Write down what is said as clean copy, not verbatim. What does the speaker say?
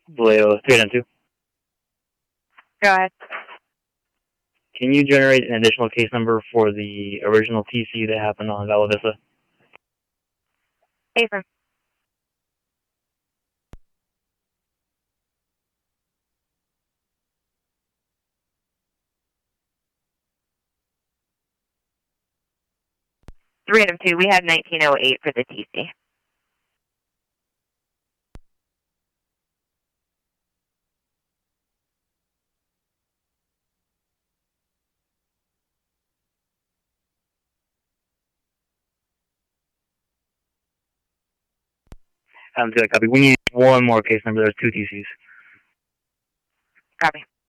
Vallejo 392. Go ahead. Can you generate an additional case number for the original TC that happened on Bella Vista? Affirm. Three and 2. We had 1908 for the TC. Good copy. We need one more case number. There's two TCs. Copy.